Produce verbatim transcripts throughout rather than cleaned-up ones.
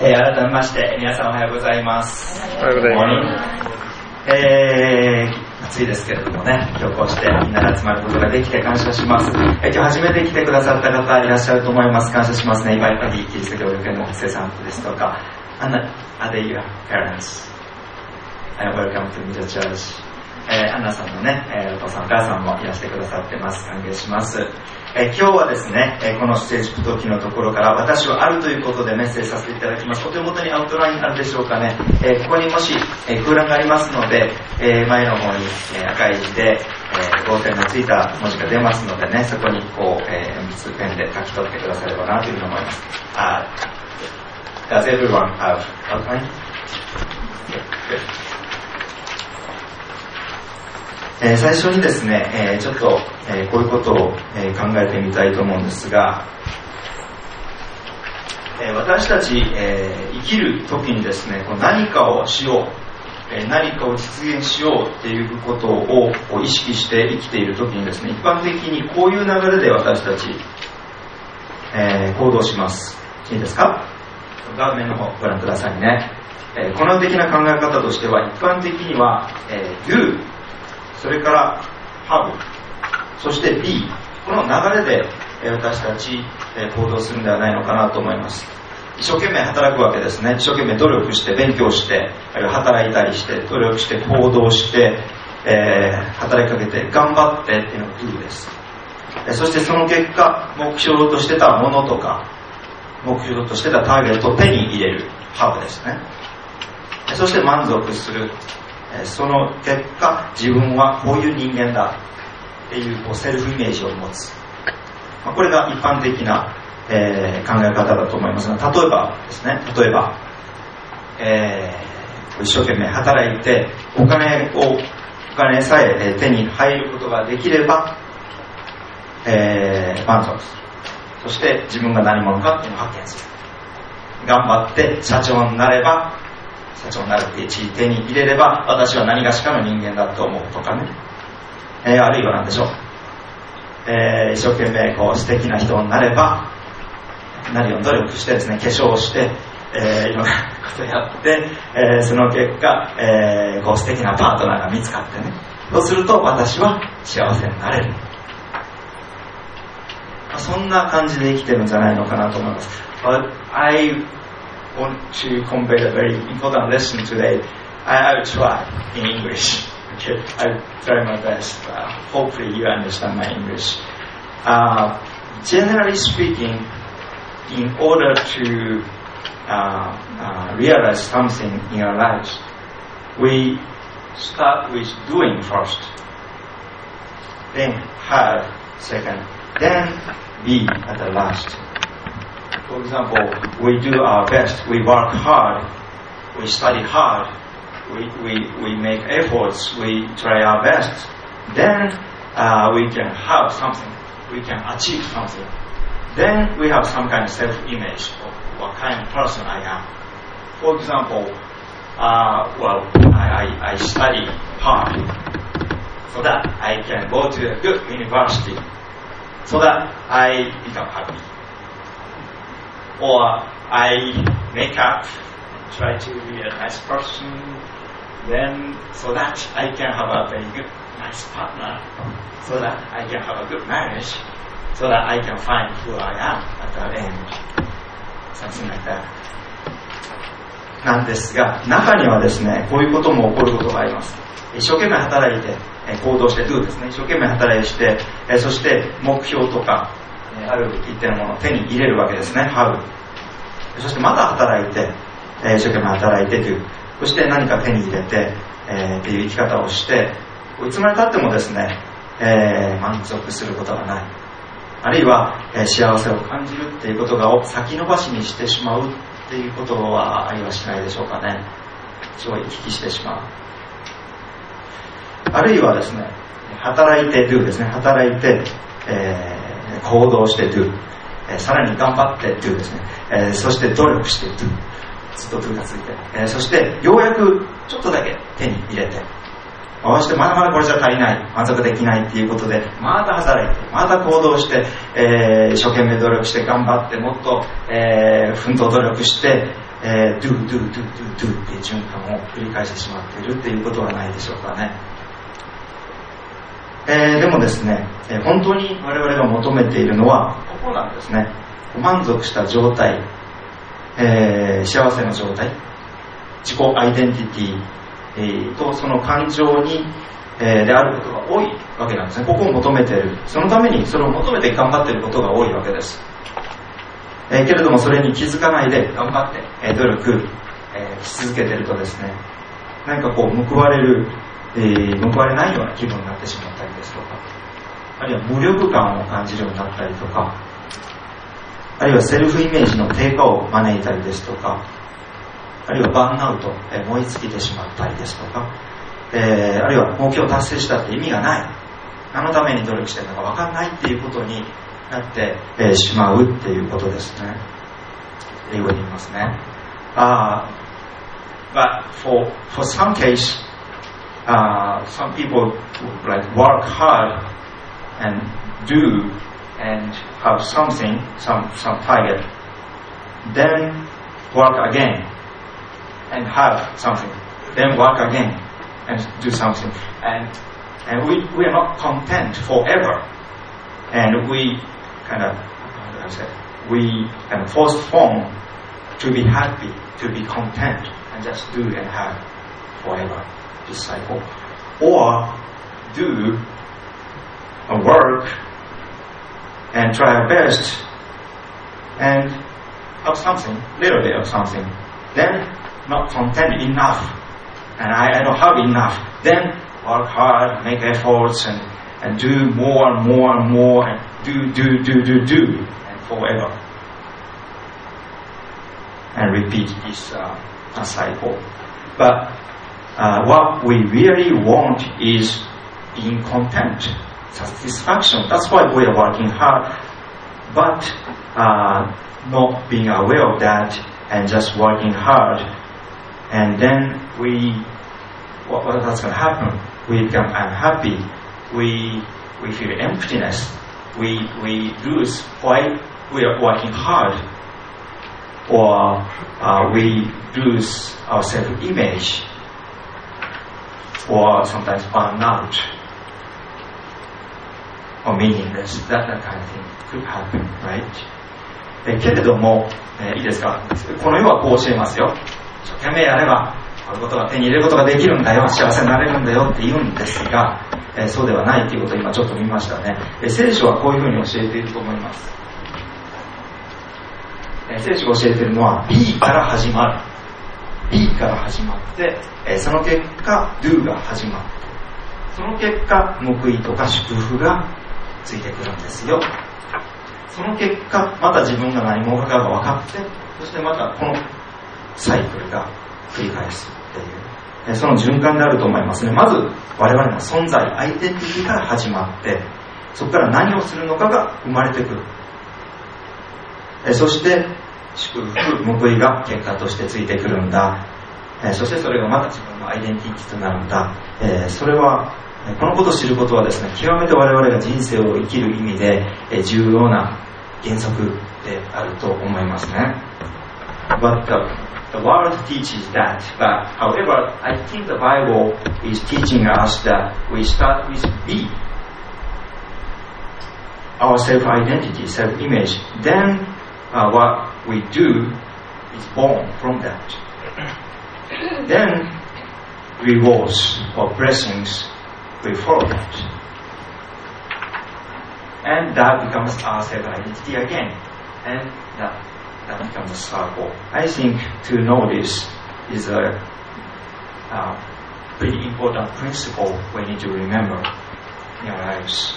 えー、改めまして皆さんおはようございます。 おはようございます。 えー、暑いですけれどもね、今日こうしてみんなで集まることができて感謝します。えー、今日初めて来てくださった方いらっしゃると思います。感謝しますね。茨城キリスト教育園の学生さんですとか、Anna, are they your parents?、uh, Welcome to Middle Church。えー、アンナさんのね、えー、お父さんお母さんもいらしてくださってます。歓迎します。えー、今日はですね、えー、このステージプトキのところから私はあるということでメッセージさせていただきます。お手元にアウトラインあるでしょうかね。えー、ここにもし、えー、空欄がありますので、えー、前の方に、えー、赤い字で、えー、合点のついた文字が出ますのでね、そこにこう、えー、鉛筆ペンで書き取ってくださればなというふうに思います。Uh, does everyone have outline? Good. えー、最初にですね、えー、ちょっと、えー、こういうことを、えー、考えてみたいと思うんですが、えー、私たち、えー、生きる時にですね、こう何かをしよう、えー、何かを実現しようっていうことをこう意識して生きている時にですね、一般的にこういう流れで私たち、えー、行動します。いいですか？画面の方ご覧くださいね。えー、この的な考え方としては、一般的には、えー、doそれから have そして be この流れで私たち行動するんではないのかなと思います。一生懸命働くわけですね。一生懸命努力して勉強して働いたりして努力して行動して、えー、働きかけて頑張ってっていうのが do です。そしてその結果目標としてたものとか目標としてたターゲットを手に入れる have ですね。そして満足する。その結果自分はこういう人間だっていう、こうセルフイメージを持つ、まあ、これが一般的な、えー、考え方だと思いますが、例えばですね例えば、えー、一生懸命働いてお金をお金さえ手に入ることができれば、えー、満足する。そして自分が何者かっていうのを発見する。頑張って社長になれば社長になるって地位手に入れれば私は何がしかの人間だと思うとかね、えー、あるいは何でしょう、えー、一生懸命こう素敵な人になれば何を努力してですね化粧をして、えー、いろんなことをやって、えー、その結果、えー、こう素敵なパートナーが見つかってね、そうすると私は幸せになれる。そんな感じで生きてるんじゃないのかなと思います。 But I want to convey a very important lesson today. I will try in English. Okay, I'll try my best. Uh, hopefully you understand my English. Uh, generally speaking, in order to uh, uh, realize something in our lives, we start with doing first, then have second, then be at the last. For example, we do our best, we work hard, we study hard, we, we, we make efforts, we try our best. Then uh, we can have something, we can achieve something. Then we have some kind of self-image of what kind of person I am. For example, uh, well, I, I, I study hard so that I can go to a good university, so that I become happy. Or I make up, try to be a nice person, then so that I can have a very good, nice partner, so that I can have a good marriage, so that I can find who I am at the end. Something like that. なんですが、中にはですね、こういうことも起こることがあります。一生懸命働いて、行動して do ですね。一生懸命働いて、そして目標とか、ある一定のものを手に入れるわけですね。have。そしてまた働いて、一生懸命働いて do。そして何か手に入れて、えー、っていう生き方をして、いつまで経ってもですね、えー、満足することがない。あるいは、えー、幸せを感じるっていうことが先延ばしにしてしまうっていうことはありはしないでしょうかね。すごい行き来してしまう。あるいはですね、働いて do ですね。働いて、えー行動して do、えー、さらに頑張って do ですね、えー、そして努力して do、 ずっと do がついて、えー、そしてようやくちょっとだけ手に入れて、そしてまだまだこれじゃ足りない、満足できないっていうことでまた働いてまた行動して、えー、一生懸命努力して頑張ってもっと、えー、奮闘努力して、 えー、do, do, do, do, do っていう循環を繰り返してしまっているっていうことはないでしょうかね。えー、でもですね、えー、本当に我々が求めているのはここなんですね。満足した状態、えー、幸せな状態、自己アイデンティティ、えー、とその感情に、えー、であることが多いわけなんですね。ここを求めている。そのためにそれを求めて頑張っていることが多いわけです。えー、けれどもそれに気づかないで頑張って、えー、努力、えー、し続けているとですね、何かこう報われる、えー、報われないような気分になってしまったりですとか、あるいは無力感を感じるようになったりとか、あるいはセルフイメージの低下を招いたりですとか、あるいはバーンアウト、えー、燃え尽きてしまったりですとか、えー、あるいは目標達成したって意味がない、何のために努力してるのか分かんないっていうことになって、えー、しまうっていうことですね。英語で言いますね。Uh, but for for some case, uh, some people like work hard and do and have something, some some target, then work again and have something, then work again and do something, and and we we are not content forever, and we kind of how do I say we kind of postpone to be happy, to be content, and just do and have forever, this cycle, or do a work and try our best and have something, little bit of something, then not content enough, and I, I don't have enough, then work hard, make efforts, and, and do more and more and more, and do, do, do, do, do, and forever. And repeat this uh, cycle. But uh, what we really want is being content, satisfaction. That's why we are working hard, but uh, not being aware of that and just working hard. And then we, what, what's going to happen? We become unhappy. We we feel emptiness. We we lose why we are working hard, or uh, we lose our self-image, or sometimes burn out, or meaningless. That that kind of thing could happen, right? えけれども、えー、いいですか？この世はこう教えますよ。一生懸命やればこういうことが手に入れることができるんだよ、幸せになれるんだよって言うんですが、えー、そうではないということを今ちょっと見ましたね。えー、聖書はこういうふうに教えていると思います。えー、聖書が教えているのは B から始まる。B から始まって、えー、その結果 Do が始まって、その結果報いとか祝福がついてくるんですよ。その結果また自分が何者かが分かって、そしてまたこのサイクルが繰り返すっていう、えその循環であると思いますね。まず我々の存在、アイデンティティから始まって、そこから何をするのかが生まれてくる。えそして祝福、報いが結果としてついてくるんだ。えそしてそれがまた自分のアイデンティティとなるんだ。えそれはこのことを知ることはですね、極めて我々が人生を生きる意味で重要な原則であると思いますね。But the, the world teaches that, but however, I think the Bible is teaching us that we start with B, our self-identity, self-image. Then uh, what we do is born from that. Then rewards or blessings will follow that. And that becomes our self-identity again. And that, that becomes a circle. I think to know this is a uh, pretty important principle we need to remember in our lives.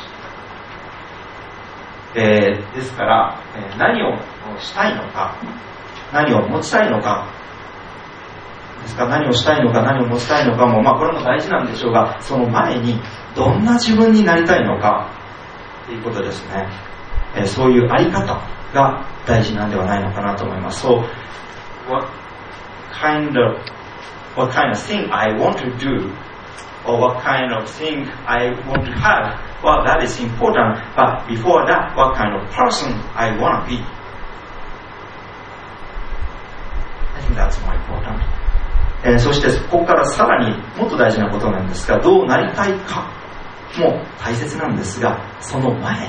えー、ですから、えー、何をしたいのか、何を持ちたいのか、ですから何をしたいのか、何を持ちたいのかも、まあこれも大事なんでしょうが、その前にどんな自分になりたいのかということですね。えー、そういうあり方が大事なんではないのかなと思います。So, what kind of, what kind of thing I want to do, or what kind of thing I want to have, well, that is important. But before that, what kind of person I want to be. I think that's more important. えー、そしてここからさらにもっと大事なことなんですが、どうなりたいかも大切なんですが、その前に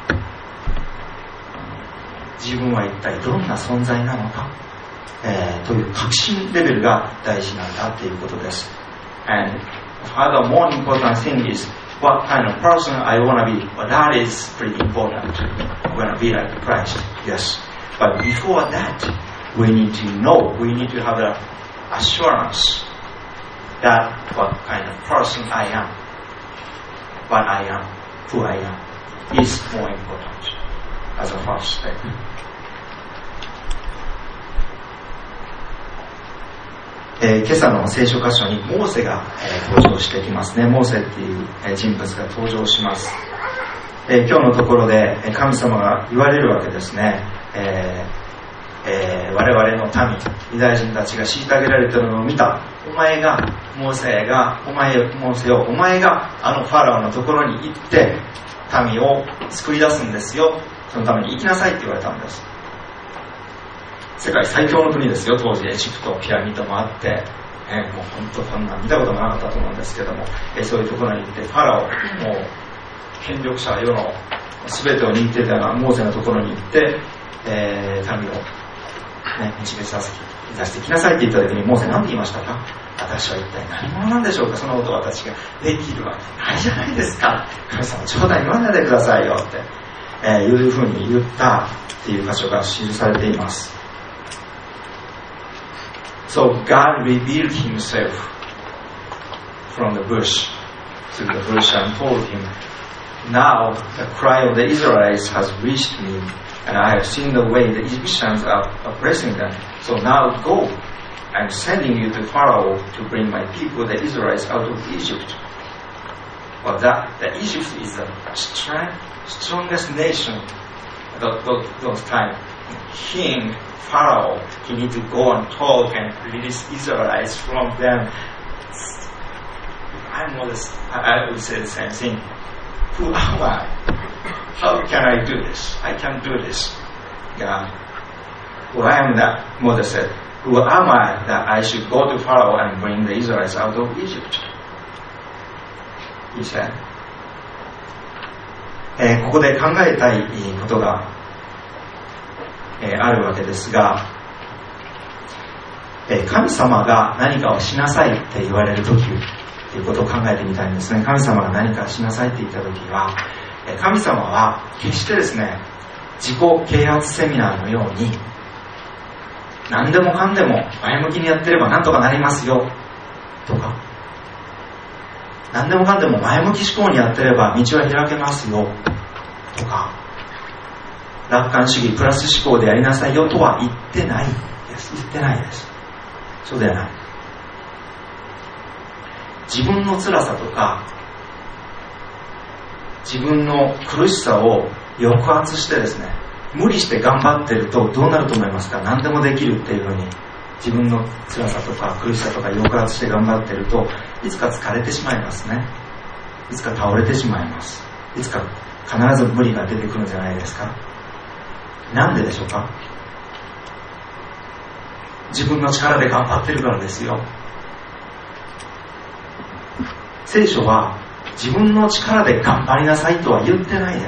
自分は一体どんな存在なのか、えー、という確信レベルが大事なんだということです。 And further more important thing is what kind of person I want to be. Well, that is pretty important. I want to be like Christ, yes. But before that, we need to know, we need to have the assurance that what kind of person I am, what I am, who I am, is more important as a first step. えー、今朝の聖書箇所にモーセが、えー、登場してきますね。モーセっていう、えー、人物が登場します。えー、今日のところで神様が言われるわけですね。えーえー、我々の民、ユダヤ人たちが虐げられているのを見た。お前が、モーセが、お前、モーセよ、お前があのファラオのところに行って民を救い出すんですよ。そのために行きなさいって言われたんです。世界最強の国ですよ。当時エジプトピラミッドもあって、えー、もう本当こんな見たこともなかったと思うんですけども、えー、そういうところに行ってファラオ、もう権力者世の全てを握っていたようなモーセのところに行って、えー、民を、ね、導きさせ出してきなさいって言った時にモーセ何て言いましたか？私は一体何者なんでしょうか？そのことを私ができるわけないじゃないですか。神様ちょうだい言わないでくださいよって、えー、いうふうに言ったっていう箇所が記されています。So God revealed himself from the bush to the bush and told him, now the cry of the Israelites has reached me, and I have seen the way the Egyptians are oppressing them. So now go, I'm sending you to Pharaoh to bring my people, the Israelites, out of Egypt. Well, that, the Egypt is the strong, strongest nation at those, those times. King Pharaoh, he need to go and talk and release Israelites from them. I'm always, I would say the same thing. Who am I? How can I do this? I can't do this. God. Who I am that, Moses said, who am I that I should go to Pharaoh and bring the Israelites out of Egypt? He said. えー、ここで考えたいことがえー、あるわけですが、えー、神様が何かをしなさいって言われるときということを考えてみたいんですね。神様が何かしなさいって言ったときは、えー、神様は決してですね、自己啓発セミナーのように何でもかんでも前向きにやってればなんとかなりますよとか、何でもかんでも前向き思考にやってれば道は開けますよとか、楽観主義プラス思考でやりなさいよとは言ってないです。言ってないです。そうではない。自分の辛さとか自分の苦しさを抑圧してですね、無理して頑張ってるとどうなると思いますか？何でもできるっていうふうに自分の辛さとか苦しさとか抑圧して頑張ってるといつか疲れてしまいますね。いつか倒れてしまいます。いつか必ず無理が出てくるんじゃないですか。なんででしょうか？自分の力で頑張ってるからですよ。聖書は自分の力で頑張りなさいとは言ってないです。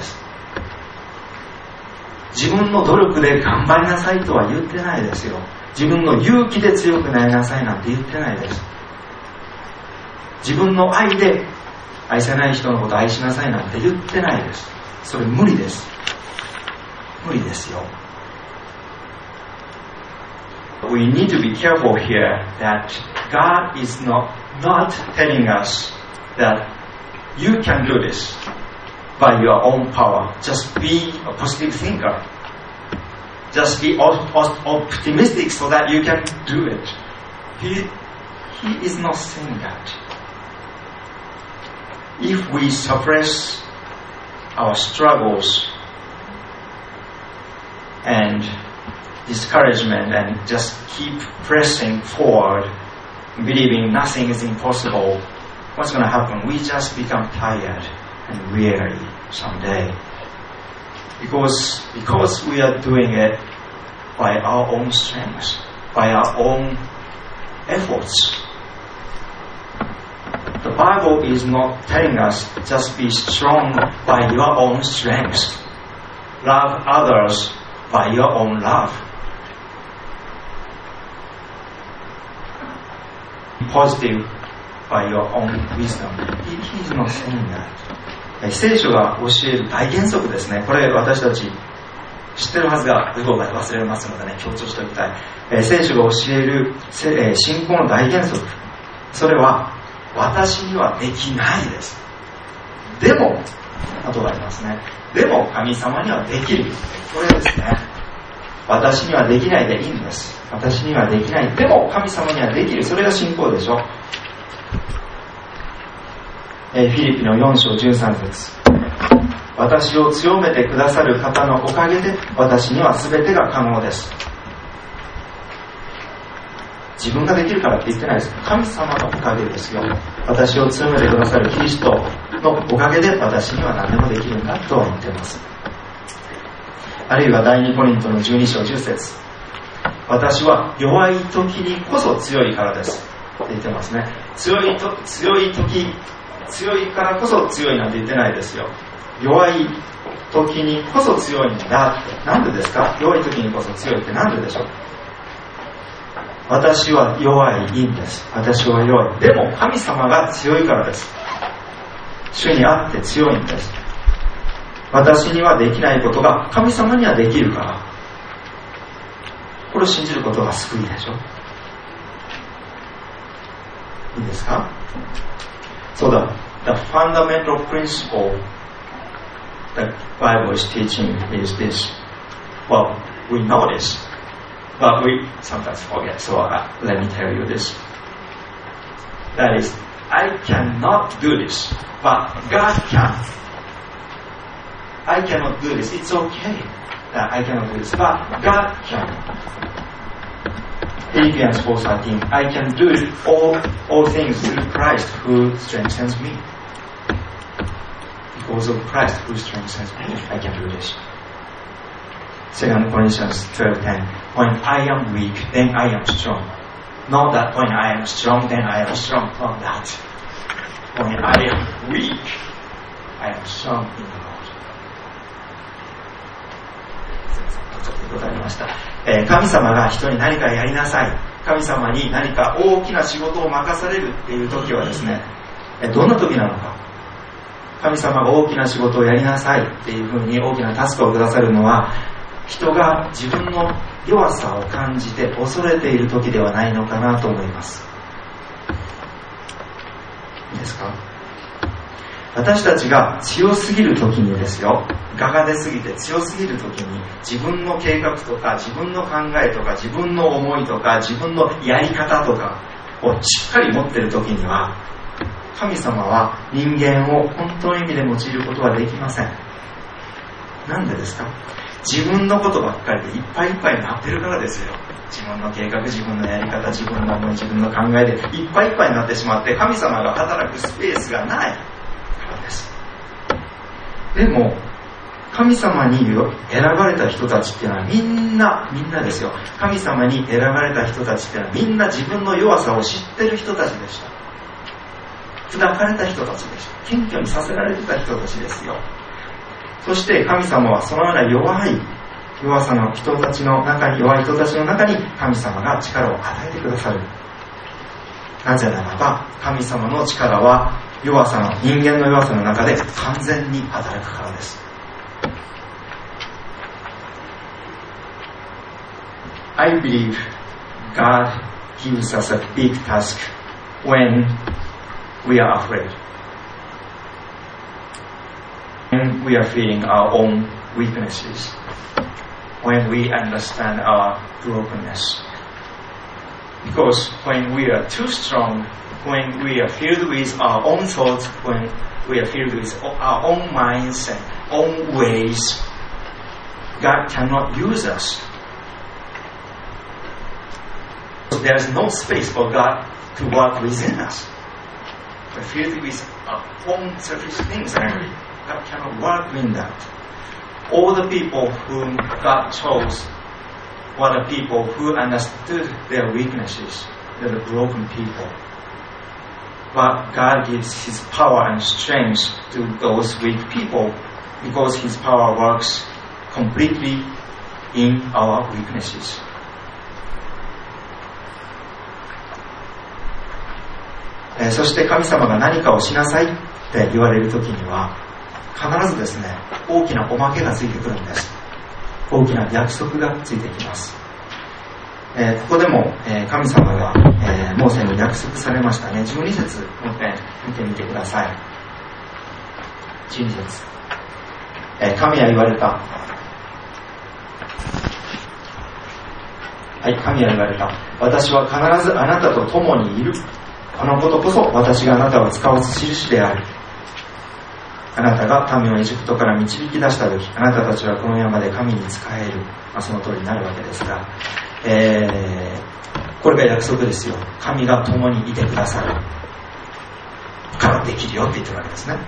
自分の努力で頑張りなさいとは言ってないですよ。自分の勇気で強くなりなさいなんて言ってないです。自分の愛で愛せない人のことを愛しなさいなんて言ってないです。それ無理です。無理ですよ。We need to be careful here that God is not, not telling us that you can do this by your own power. Just be a positive thinker. Just be optimistic so that you can do it. He, he is not saying that. If we suppress our struggles and discouragement and just keep pressing forward, believing nothing is impossible, what's going to happen? We just become tired and weary someday. Because, because we are doing it by our own strength. by our own efforts. The Bible is not telling us just be strong by your own strength. Love others by your own love. Be positive by your own wisdom. He is not saying that. 聖書が教える大原則ですね。これ私たち知ってるはずがどこかで忘れますのでね、強調しておきたい。えー、聖書が教える、えー、信仰の大原則。それは私にはできないです。でも、あとがありますね。でも神様にはできる。これですね。私にはできないでいいんです。私にはできない。でも神様にはできる。それが信仰でしょ。えー、フィリピのよん章じゅうさん節。私を強めてくださる方のおかげで私には全てが可能です。自分ができるからって言ってないです。神様のおかげですよ。私を強めてくださるキリストのおかげで私には何でもできるんだとは言っています。あるいは第二コリントのじゅうに章じゅう節。私は弱い時にこそ強いからですって言ってますね。強いと強い時強いからこそ強いなんて言ってないですよ。弱い時にこそ強いんだって。なんでですか？弱い時にこそ強いってなんででしょう？私は弱いんです。私は弱い。でも神様が強いからです。主にあって強いんです。私にはできないことが神様にはできるから。これを信じることが救いでしょ。いいですか？そうだ。The fundamental principle the Bible is teaching is this. Well, we know this, but we sometimes forget. So uh, let me tell you this. That is, I cannot do this, but God can. I cannot do this. It's okay that I cannot do this, but God can. Philippians four thirteen. I can do all all things through Christ who strengthens me. Because of Christ who strengthens me, I can do this. Second Corinthians twelve ten. When I am weak, then I am strong. Not that when I am strong, then I am strong. Not that. When I am weak, I am strong in the Lord. ございました。えー、神様が人に何かやりなさい。神様に何か大きな仕事を任されるっていう時はですね、えー、どんな時なのか。神様が大きな仕事をやりなさいっていうふうに大きなタスクをくださるのは、人が自分の弱さを感じて恐れている時ではないのかなと思います。いいですか？私たちが強すぎる時にですよ、我が出すぎて強すぎる時に自分の計画とか自分の考えとか自分の思いとか自分のやり方とかをしっかり持っている時には、神様は人間を本当の意味で用いることはできません。なんでですか？自分のことばっかりでいっぱいいっぱいになってるからですよ。自分の計画、自分のやり方、自分の思い、自分の考えでいっぱいいっぱいになってしまって、神様が働くスペースがないからです。でも神様に選ばれた人たちっていうのはみんなみんなですよ。神様に選ばれた人たちっていうのはみんな自分の弱さを知ってる人たちでした。砕かれた人たちでした。謙虚にさせられてた人たちですよ。そして神様はそのような弱い弱さの人たちの中に弱い人たちの中に神様が力を与えてくださる。なぜならば神様の力は弱さの人間の弱さの中で完全に働くからです。I believe God gives us a big task when we are afraid. When we are feeling our own weaknesses. When we understand our brokenness. Because when we are too strong, when we are filled with our own thoughts, when we are filled with our own minds and own ways, God cannot use us. There is no space for God to work within us. We're filled with our own selfish things and God cannot work in that. All the people whom God chose were the people who understood their weaknesses. They're the broken people. But God gives His power and strength to those weak people because His power works completely in our weaknesses. えー、そして神様が何かをしなさいって言われるときには必ずですね、大きなおまけがついてくるんです。大きな約束がついてきます。えー、ここでも、えー、神様が、えー、モーセに約束されましたね。じゅうに節もう一遍見てみてください。じゅうに節、えー、神は言われた。はい、神は言われた。私は必ずあなたと共にいる。このことこそ私があなたを使わす印である。あなたが民をエジプトから導き出したとき、あなたたちはこの山で神に仕える。まあ、その通りになるわけですが、えー、これが約束ですよ。神が共にいてくださるからできるよって言ってるわけですね。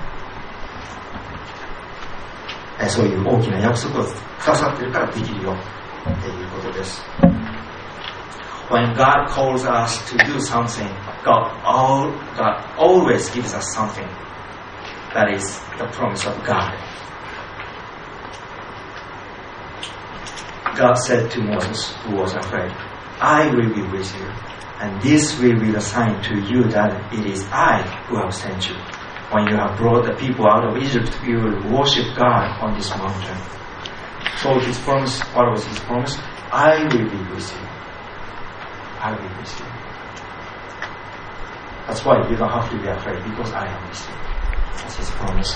えー、そういう大きな約束をくださってるからできるよっていうことです。When God calls us to do something, God, all, God always gives us something. That is the promise of God. God said to Moses, who was afraid, I will be with you, and this will be the sign to you that it is I who have sent you. When you have brought the people out of Egypt, you will worship God on this mountain. So his promise, what was his promise? I will be with you. I will be with you. That's why you don't have to be afraid, because I am with you. That's his promise.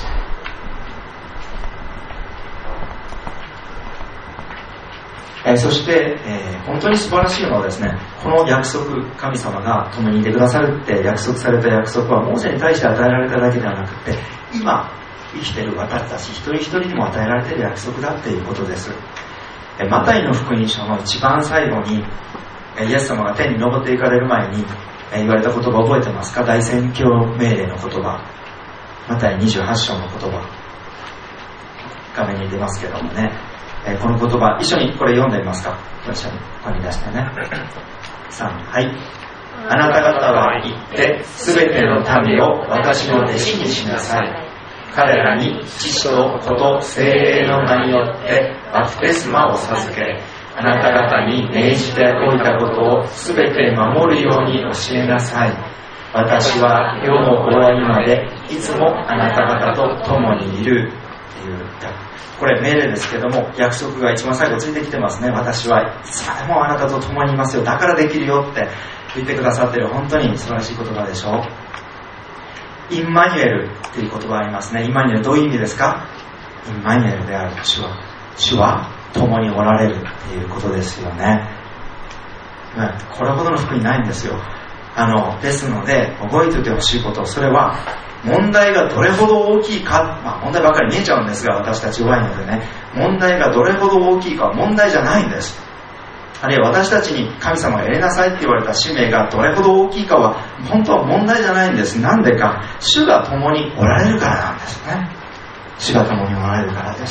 えー、そして、えー、本当に素晴らしいのはですね、この約束、神様が共にいてくださるって約束された約束はモーセに対して与えられただけではなくて、今生きている私たち一人一人にも与えられている約束だっていうことです。えー、マタイの福音書の一番最後に、えー、イエス様が天に昇っていかれる前に、えー、言われた言葉覚えてますか？大宣教命令の言葉、マタイにじゅうはち章の言葉、画面に出ますけどもね、えー、この言葉一緒にこれ読んでみますか？一緒にここに出してね。さん、はい。あなた方は行ってすべての民を私の弟子にしなさい。彼らに父と子と聖霊の名によってバプテスマを授け、あなた方に命じておいたことをすべて守るように教えなさい。私は世の終わりまでいつもあなた方と共にいるっていう。これ命令ですけども、約束が一番最後ついてきてますね。私はいつまでもあなたと共にいますよ、だからできるよって言ってくださっている。本当に素晴らしい言葉でしょう。インマニュエルっていう言葉がありますね。インマニュエルどういう意味ですか？インマニュエルである主は主は共におられるっていうことですよね。これほどの福音ないんですよ。あのですので覚えておいてほしいこと、それは問題がどれほど大きいか、まあ、問題ばかり見えちゃうんですが、私たち弱いのでね、問題がどれほど大きいかは問題じゃないんです。あるいは私たちに神様がやりなさいって言われた使命がどれほど大きいかは本当は問題じゃないんです。なんでか、主が共におられるからなんですね。主が共におられるからです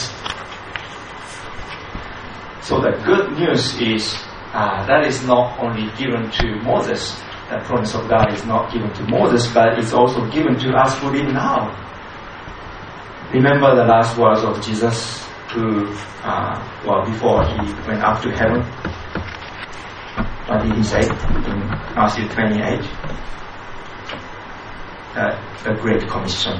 。So the good news is、uh, that is not only given to Moses.The promise of God is not given to Moses, but it's also given to us who live now. Remember the last words of Jesus, who, uh, well, before he went up to heaven. What did he say in Matthew twenty-eight? Uh, the Great Commission.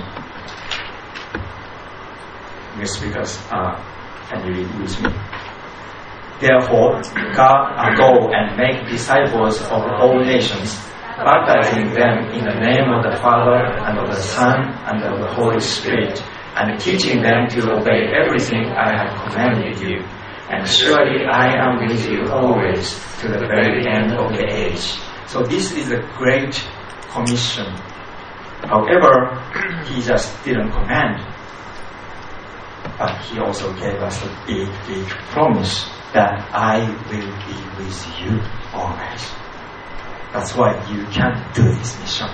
Your speakers, uh, can you read with me? Therefore, go and make disciples of all nations, baptizing them in the name of the Father and of the Son and of the Holy Spirit, and teaching them to obey everything I have commanded you. And surely I am with you always to the very end of the age. So this is a great commission. However, he just didn't command, but he also gave us a big, big promise.That I will be with you always. That's why you can do this mission.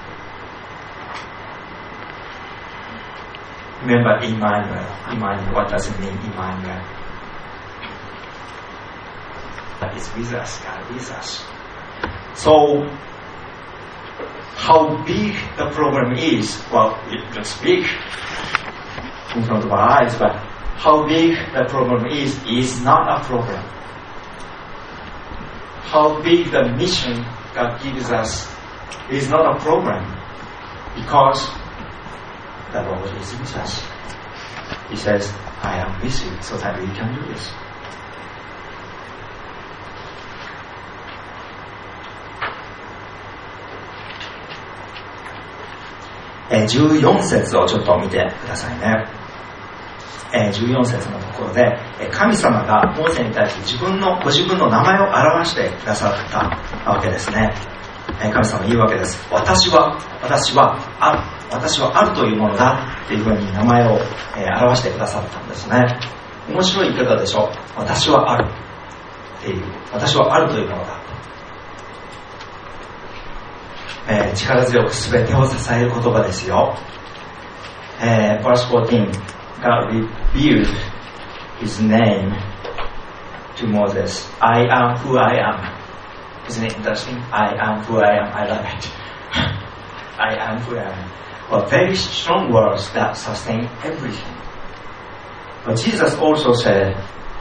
Remember Emmanuel. Emmanuel, what does it mean, Emmanuel? is with us, God is us. So, how big the problem is, well, it looks big in front of our eyes, but how big the problem is, is not a problem. How big the mission God gives us is not a problem, because the Lord is with us. He says, I am with you, so that we can do this.えー、じゅうよん節をちょっと見てくださいね。えー、じゅうよん節のところで、えー、神様がモーセに対して自分のご自分の名前を表してくださったわけですね。えー、神様言うわけです。私は私はある私はあるというものだっていうふうに名前を、えー、表してくださったんですね。面白い言い方でしょ。私はあるっていう、私はあるというものだ。えー、力強く全てを支える言葉ですよ。えー、verse fourteen, God revealed His name to Moses. I am who I am. Isn't it interesting? I am who I am. I love it. I am who I am. Well, very strong words that sustain everything. But Jesus also said,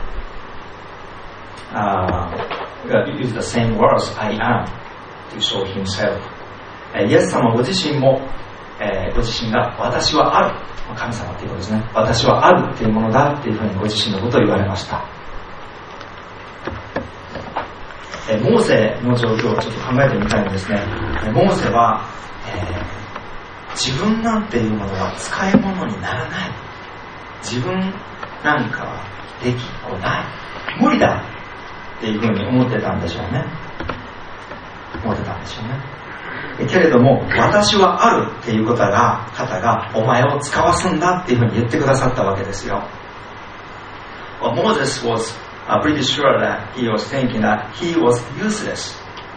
uh, use the same words, I am, to show Himself.イエス様ご自身も、えー、ご自身が私はある、神様ということですね。私はあるというものだというふうにご自身のことを言われました。えー、モーセの状況をちょっと考えてみたいんですね。えー、モーセは、えー、自分なんていうものは使い物にならない。自分なんかはできっこない。無理だっていうふうに思ってたんでしょうね。思ってたんでしょうね。けれども私はあるっていう方が方がお前を使わすんだっていうふうに言ってくださったわけですよ。Well, Moses was uh, pretty sure that he was thinking that he was useless.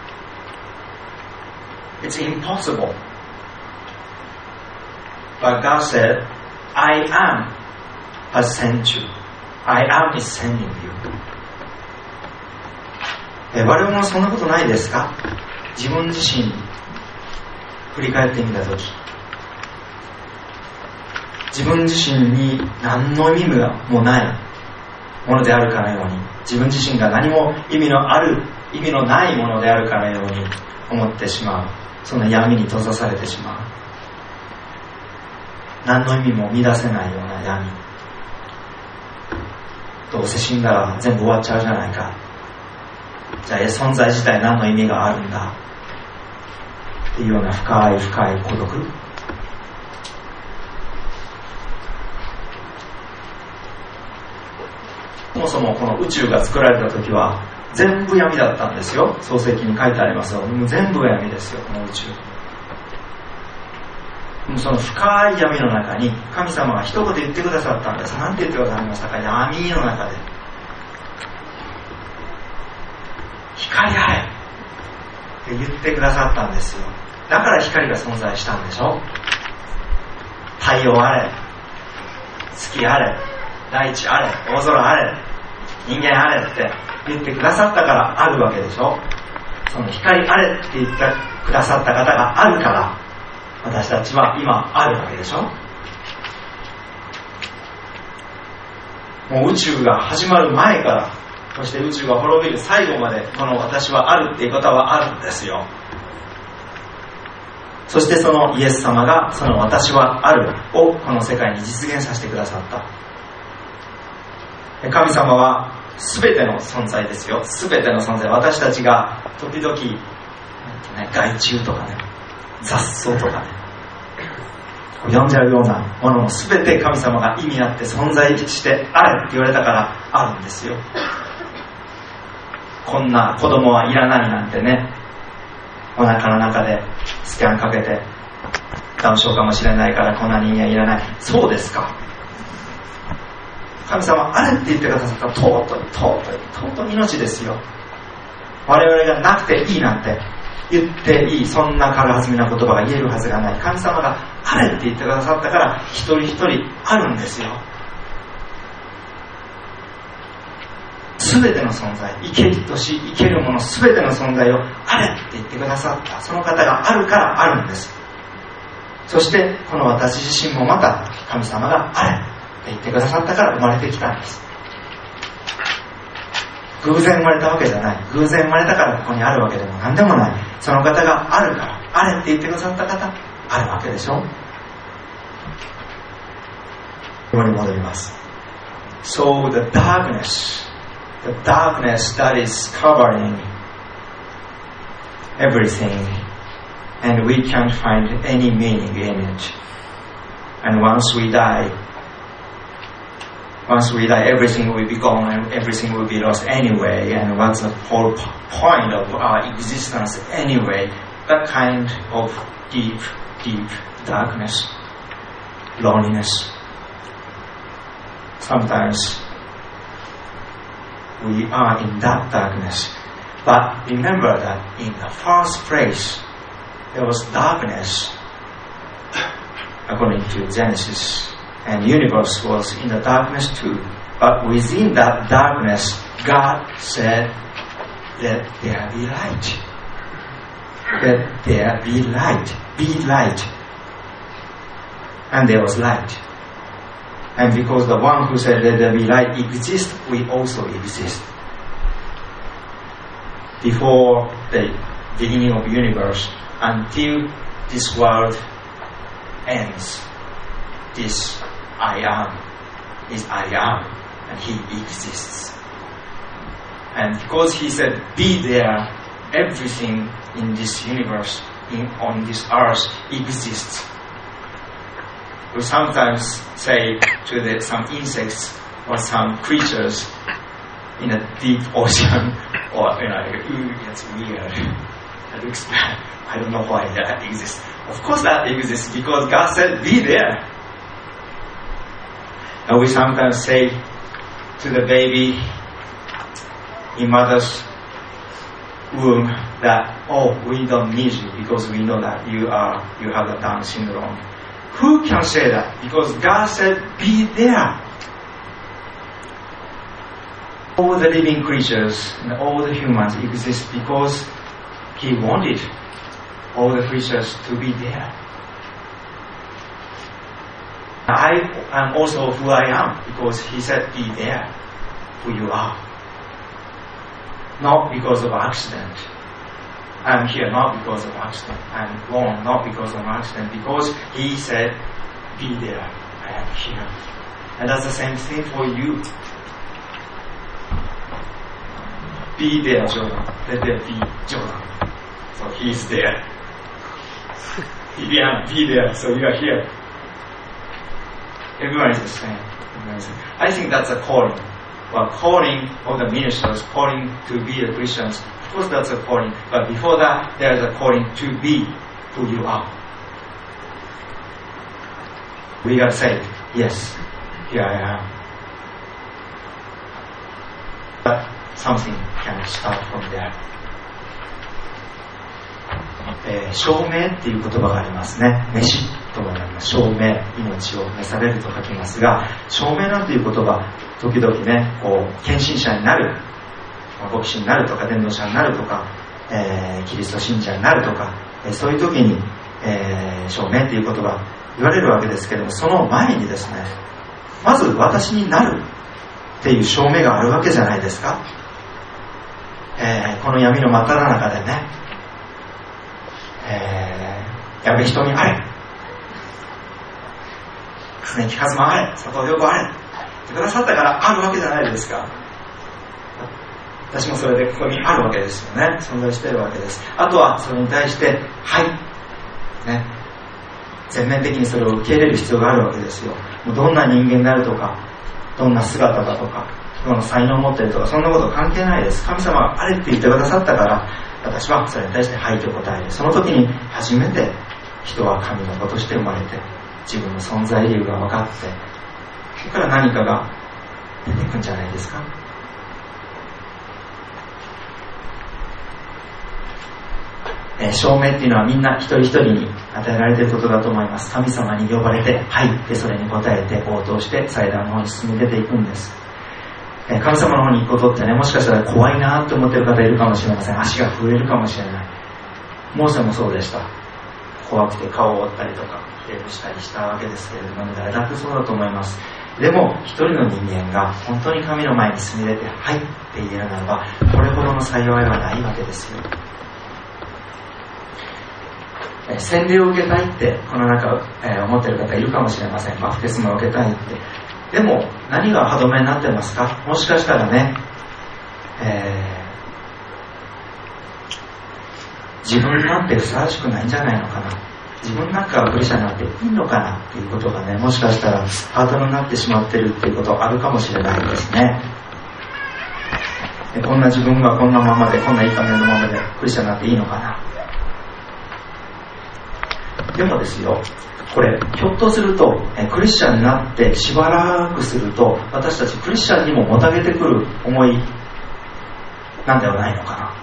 It's impossible. But God said, I am has sent you. I am is sending you. え我々もそんなことないですか？自分自身振り返ってみたとき、自分自身に何の意味もないものであるかのように、自分自身が何も意味のある意味のないものであるかのように思ってしまう。その闇に閉ざされてしまう。何の意味も見出せないような闇。どうせ死んだら全部終わっちゃうじゃないか。じゃあ存在自体何の意味があるんだっていうような深い深い孤独。そもそもこの宇宙が作られた時は全部闇だったんですよ。創世記に書いてありますよ。もう全部が闇ですよ、この宇宙。もうその深い闇の中に神様が一言言ってくださったんです。なんて言ってくださいましたか？闇の中で光あれって言ってくださったんですよ。だから光が存在したんでしょ。太陽あれ、月あれ、大地あれ、大空あれ、人間あれって言ってくださったからあるわけでしょ。その光あれって言ってくださった方があるから私たちは今あるわけでしょ。もう宇宙が始まる前から、そして宇宙が滅びる最後までこの私はあるっていうことはあるんですよ。そしてそのイエス様がその私はあるをこの世界に実現させてくださった。神様は全ての存在ですよ。全ての存在。私たちが時々、ね、害虫とかね、雑草とかね、呼んじゃうようなものも全て神様が意味あって存在してあれって言われたからあるんですよ。こんな子供はいらないなんてね、お腹の中でスキャンかけてダウン症かもしれないからこんな人間いらない。そうですか。神様あれって言ってくださった尊い尊い尊い命ですよ。我々がなくていいなんて言っていい、そんな軽はずみな言葉が言えるはずがない。神様があれって言ってくださったから一人一人あるんですよ。 全ての存在、生けるとし生けるもの全ての存在をあれって言ってくださったその方があるからあるんです。そしてこの私自身もまた神様があれって言ってくださったから生まれてきたんです。偶然生まれたわけじゃない。偶然生まれたからここにあるわけでも何でもない。その方があるからあれって言ってくださった方あるわけでしょ。ここに戻ります。 So the darkness the darkness that is covering everything and we can't find any meaning in it, and once we die once we die everything will be gone and everything will be lost anyway, and what's the whole point of our existence anyway? That kind of deep deep darkness, loneliness. Sometimes we are in that darkness, but remember that in the first place there was darkness according to Genesis, and the universe was in the darkness too. But within that darkness, God said, let there be light. Let there be light. Be light. And there was light. And because the one who said let there be light exists, we also exist. Before the beginning of the universe, until this world ends, this I am is I am, and he exists. And because he said be there, everything in this universe, in, on this earth exists. We sometimes say to the, some insects or some creatures in a deep ocean, or you know, ooh, that's weird, that looks bad, I don't know why that exists. Of course that exists because God said be there. And we sometimes say to the baby in mother's womb that, oh, we don't need you because we know that you are you have the Down syndrome. Who can say that? Because God said be there. All the living creatures and all the humans exist because he wanted all the creatures to be there. I am also who I am because he said be there, who you are. Not because of accident. I'm here not because of accident. I'm born not because of accident. Because he said be there, I am here. And that's the same thing for you. Be there, Jordan. Let there be Jordan. So he is there. Vivian, be there. So you are here. Everyone is the same. I think that's a calling. Well, calling of the ministers, calling to be the Christians. Of course, that's a calling. But before that, there is a calling to be who you are. We got to say, yes, here I am. But something can start from there. えー、証明っていう言葉がありますね。飯ともなります。証明、命を召されると書きますが、証明なんていう言葉、時々ね、こう献身者になる、牧師になるとか伝道者になるとか、えー、キリスト信者になるとか、えー、そういう時に、えー、証明っていう言葉言われるわけですけども、その前にですね、まず私になるっていう証明があるわけじゃないですか。えー、この闇の真っ只中でね、えー、やべ人にあれ、常木一馬あれ、佐藤陽子あれってくださったからあるわけじゃないですか。私もそれでここにあるわけですよね。存在しているわけです。あとはそれに対してはいね、全面的にそれを受け入れる必要があるわけですよ。もうどんな人間であるとか、どんな姿だとか、どんな才能を持っているとか、そんなこと関係ないです。神様があれって言ってくださったから、私はそれに対してはいと答える。その時に初めて人は神の子として生まれて、自分の存在理由が分かって、そこから何かが出てくるんじゃないですか。えー、証明っていうのはみんな一人一人に与えられていることだと思います。神様に呼ばれて、はいってそれに答えて応答して祭壇の方に進み出ていくんです。 神様の方に行くことってね、もしかしたら怖いなと思っている方いるかもしれません。足が震えるかもしれない。モーセもそうでした。怖くて顔を折ったりとかひれ伏したりしたわけですけれども、誰だってそうだと思います。でも一人の人間が本当に神の前に進み出てはいって言えるならば、これほどの幸いはないわけですよ。洗礼を受けたいってこの中、えー、思っている方いるかもしれません。バプテスマを受けたいって。でも何が歯止めになってますか？もしかしたらね、えー、自分なんてふさわしくないんじゃないのかな、自分なんかがクリスチャンになっていいのかなっていうことがね、もしかしたらハードルになってしまってるっていうことあるかもしれないですね。こんな自分がこんなままで、こんないい加減のままでクリスチャンになっていいのかな。でもですよ、これひょっとするとクリスチャンになってしばらくすると、私たちクリスチャンにももたげてくる思いなんではないのかな。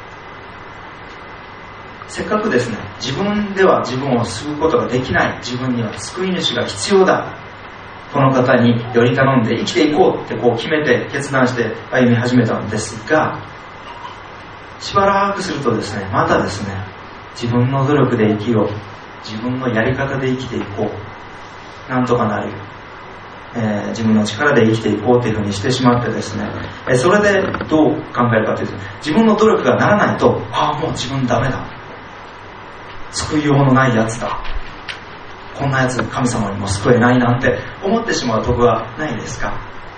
せっかくですね、自分では自分を救うことができない、自分には救い主が必要だ、この方により頼んで生きていこうってこう決めて決断して歩み始めたんですが、しばらくするとですね、またですね、自分の努力で生きよう、自分のやり方で生きていこう、なんとかなるよ、えー、自分の力で生きていこうというふうにしてしまってですね、えー、それでどう考えるかというと、自分の努力がならないと、ああもう自分ダメだ、救いようのないやつだ、こんなやつ神様にも救えないなんて思ってしまうとこはないですか？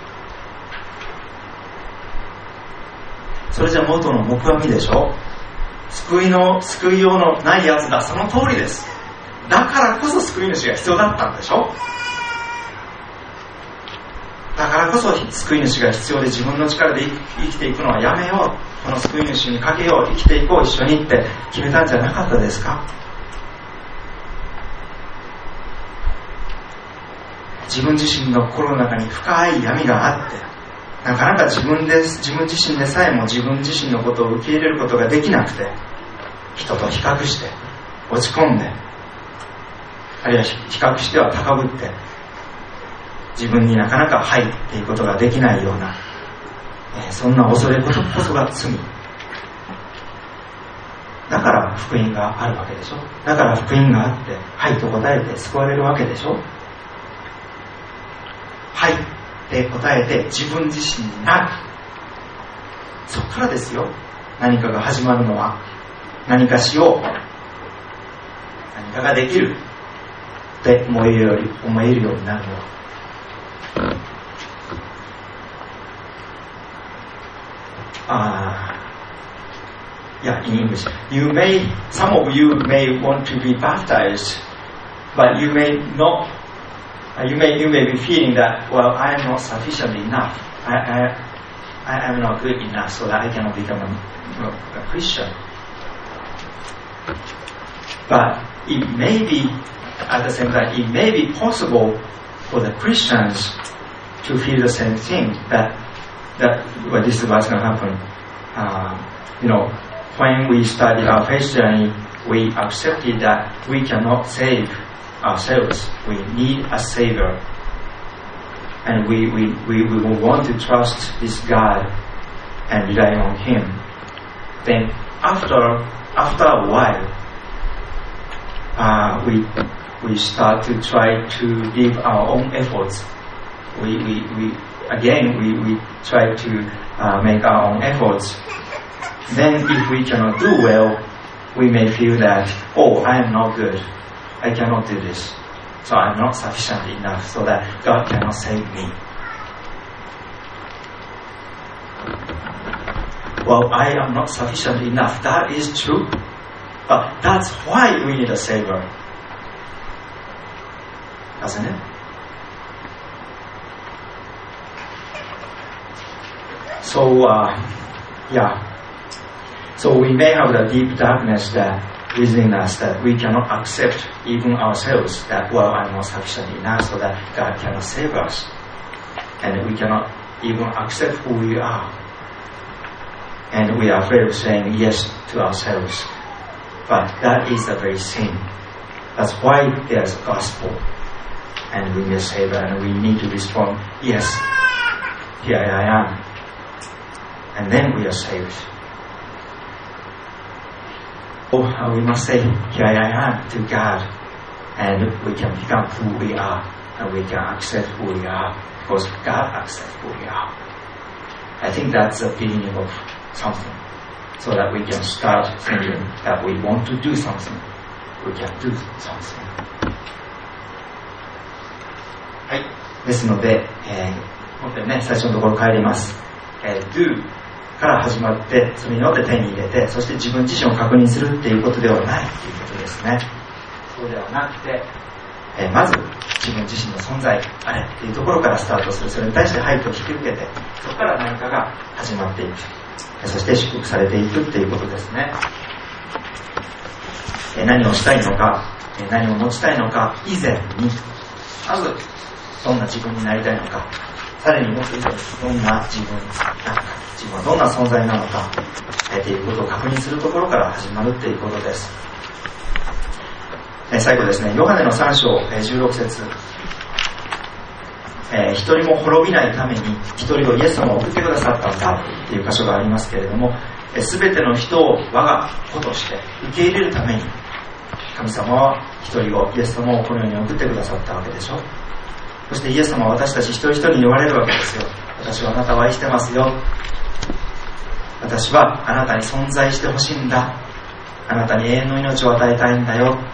それじゃ元の木阿弥でしょ。救いの救いようのないやつだ、その通りです。だからこそ救い主が必要だったんでしょ。だからこそ救い主が必要で、自分の力で生きていくのはやめよう、この救い主にかけよう、生きていこう一緒にって決めたんじゃなかったですか？自分自身の心の中に深い闇があって、なかなか自分で自分自身でさえも自分自身のことを受け入れることができなくて、人と比較して落ち込んで、あるいは比較しては高ぶって、自分になかなかはいっていうことができないような、えー、そんな恐れことこそが罪だから、福音があるわけでしょ。だから福音があってはいと答えて救われるわけでしょ。はいって答えて自分自身になる、そこからですよ、何かが始まるのは。何かしよう、何かができるって思えるより思えるようになるのは、あー、yeah, in English, you may, some of you may want to be baptized, but you may not, you may you may be feeling that, well, I am not sufficient enough, I I I am not good enough, so that I cannot become a, a Christian. But it may be, at the same time, it may be possible for the Christians to feel the same thing, that that well, this is what's going to happen. Uh, you know, when we started our faith journey, we accepted that we cannot save ourselves. We need a savior, and we we we, we will want to trust this God and rely on Him. Then after after a while, uh, we we start to try to give our own efforts. We we, we again we, we try to uh, make our own efforts. Then if we cannot do well, we may feel that, oh, I am not good, I cannot do this, so I am not sufficient enough, so that God cannot save me. Well, I am not sufficient enough, that is true, but that's why we need a Savior, doesn't it? So, uh, yeah. So we may have the deep darkness that within us, that we cannot accept even ourselves, that, well, I'm not sufficient enough, so that God cannot save us. And we cannot even accept who we are. And we are afraid of saying yes to ourselves. But that is the very sin. That's why there's a gospel. And we need a Savior, and we need to respond, yes, here I am. and then we are saved. Oh, we must say, here I am to God, and we can become who we are, and we can accept who we are, because God accepts who we are. I think that's the beginning of something, so that we can start thinking that we want to do something, we can do something. はい、ですので、えー、本当にね、最初のところ帰ります。えー、doから始まって、それによって手に入れて、そして自分自身を確認するっていうことではないということですね。そうではなくて、えー、まず自分自身の存在あれっていうところからスタートする。それに対してはいと引き受けて、そこから何かが始まっていく、そして祝福されていくっていうことですね。えー、何をしたいのか、えー、何を持ちたいのか以前に、まずどんな自分になりたいのか、さらにもっと以前にどんな自分なのか、自分はどんな存在なのか、えー、ということを確認するところから始まるっていうことです。えー、最後ですね、ヨハネのさん章、えー、じゅうろく節、えー、一人も滅びないために一人をイエス様を送ってくださったんだっていう箇所がありますけれども、えー、全ての人を我が子として受け入れるために神様は一人をイエス様をこの世に送ってくださったわけでしょ。そしてイエス様は私たち一人一人に言われるわけですよ。私はあなたを愛してますよ。私はあなたに存在してほしいんだ。あなたに永遠の命を与えたいんだよ。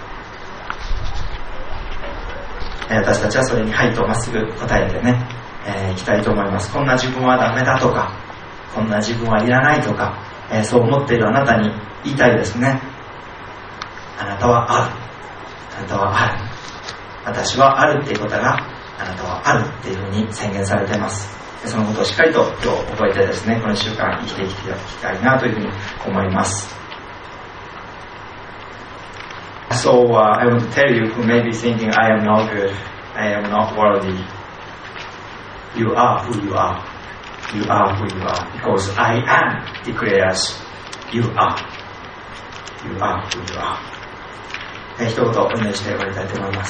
私たちはそれにはいとまっすぐ答えてね、えー、いきたいと思います。こんな自分はダメだとか、こんな自分はいらないとか、えー、そう思っているあなたに言いたいですね。あなたはある。あなたはある。私はあるっていうことがあなたはあるっていうふうに宣言されています。そのことをしっかりと今日覚えてですね、このいっしゅうかん生きていきたいなというふうに思います。So、uh, I want to tell you who may be thinking I am not good, I am not worthy. You are who you are. You are who you are. Because I am declares you are. You are who you are. えー、一言お願いして終わりたいと思います。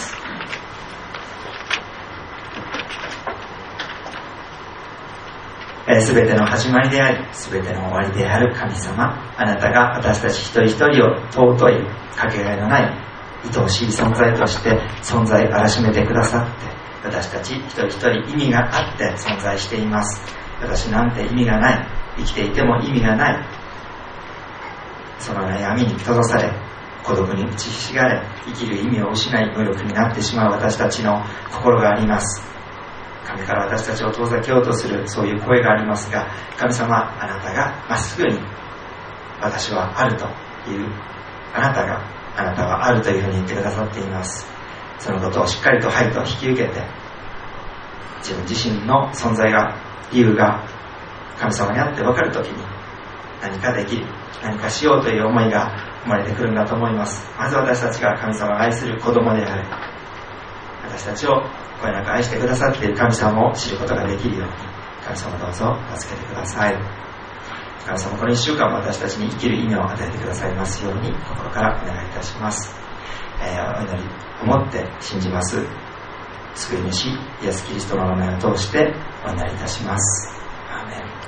すべての始まりであり、すべての終わりである神様、あなたが私たち一人一人を尊い、かけがえのない愛おしい存在として存在あらしめてくださって、私たち一人一人意味があって存在しています。私なんて意味がない、生きていても意味がない、その悩みに閉ざされ、孤独に打ちひしがれ、生きる意味を失い無力になってしまう私たちの心があります。神から私たちを遠ざけようとするそういう声がありますが、神様、あなたがまっすぐに私はあるという、あなたがあなたはあるというふうに言ってくださっています。そのことをしっかりとはいと引き受けて、自分自身の存在が、理由が神様にあって分かるときに何かできる、何かしようという思いが生まれてくるんだと思います。まず私たちが神様が愛する子供である、私たちをこれなく愛してくださっている神様を知ることができるように、神様どうぞ助けてください。神様、このいっしゅうかんも私たちに生きる意味を与えてくださいますように心からお願いいたします。えー、お祈りをもって信じます救い主イエスキリストの名前を通してお祈りいたします。アーメン。